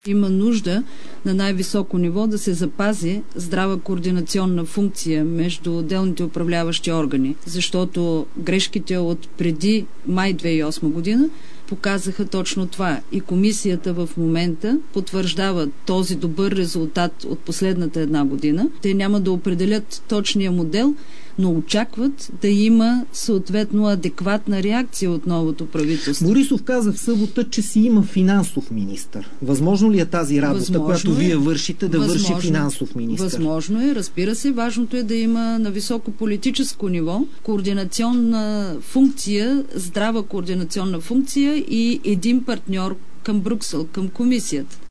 Има нужда на най-високо ниво да се запази здрава координационна функция между отделните управляващи органи, защото грешките от преди май 2008 година показаха точно това. И комисията в момента потвърждава този добър резултат от последната една година. Те няма да определят точния модел, но очакват да има съответно адекватна реакция от новото правителство. Борисов каза в събота, че си има финансов министър. Възможно ли е тази работа, която вие вършите, да върши финансов министър? Възможно е, разбира се. Важното е да има на високо политическо ниво координационна функция, здрава координационна функция и един партньор към Брюксел, към комисията.